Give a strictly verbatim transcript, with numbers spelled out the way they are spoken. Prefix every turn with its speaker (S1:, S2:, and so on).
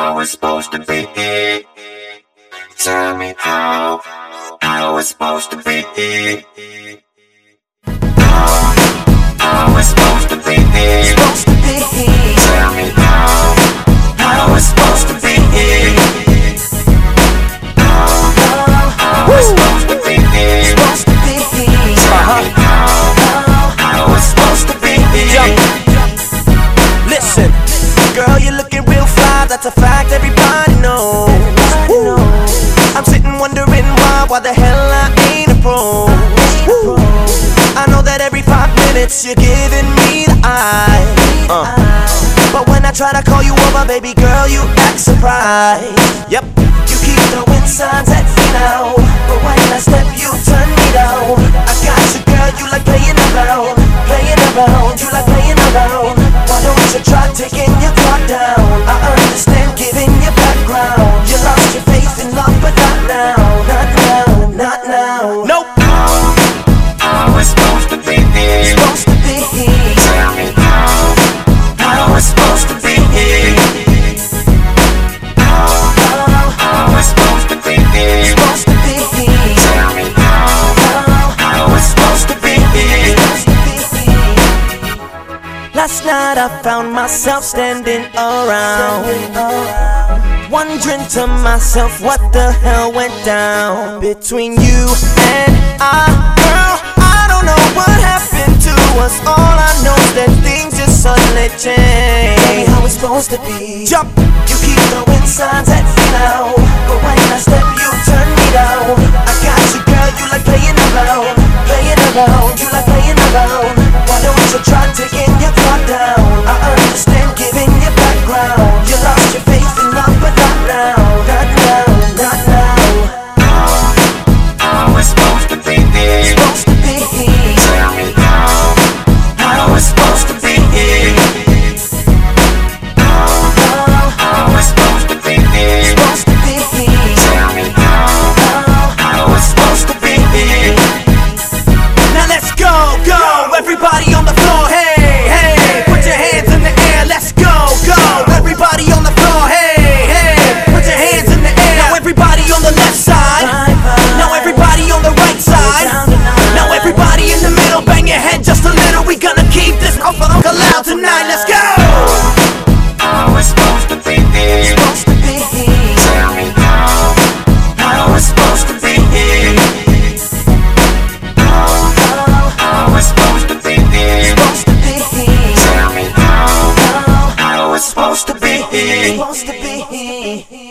S1: how it's supposed to be. Tell me how, how it's supposed to be. How, how it's supposed to be.
S2: Supposed to be.
S1: Tell me how, how it's supposed to be. How, how it's supposed to be.
S2: Supposed to be.
S1: Tell me how, how it's supposed to be.
S2: Listen, girl, you're looking real fly, that's a fact everybody knows. Woo. I'm sitting wondering why, why the hell I ain't a pro. Woo. I know that every five minutes you're giving me the eye, uh. But when I try to call you over, baby girl, you act surprised. Yep, you keep throwing signs at me now, but when I step, you turn me down. I got you, girl, you like playing around, playing around, you like playing around. Why don't you try taking your guard down? I understand giving you background. You lost your faith in love, but not now, not now, not now. Nope.
S1: How, how it's supposed to be.
S2: Supposed to be.
S1: Tell me how, how it's supposed to be. How, how it's supposed to be.
S2: Supposed to be.
S1: Tell me how, how it's supposed to be.
S2: Last night I found myself standing around, wondering to myself what the hell went down between you and I. Girl, I don't know what happened to us. All I know is that things just suddenly changed. Tell me how it's supposed to be. Jump, you keep throwing signs at me now, but when I step you turn me down. I got you, girl, you like playing around, playing around, you like playing around. Why don't you try taking your guard down? I understand giving you background. You lost your faith in love, but not now, not now, not now.
S1: How, how it's supposed to be.
S2: Supposed to be.
S1: Tell me how, how it's supposed to be. How, how it's supposed to be.
S2: Supposed to be.
S1: Tell me how, how it's supposed to be.
S2: Now let's go, go, everybody on the floor, hey, hey, put your hands in the air, let's go, go, everybody on the floor, hey, hey, put your hands in the air. Now everybody on the left side, now everybody on the right side, now everybody in the middle, bang your head just a little. We gonna keep this motherfucker loud tonight, let's go.
S1: How it's supposed to be.
S2: Supposed to be.
S1: Tell me how, how it's supposed to be. How, how it's supposed to be.
S2: Supposed to be.
S1: Tell me how, how it's supposed to be.
S2: Supposed to be.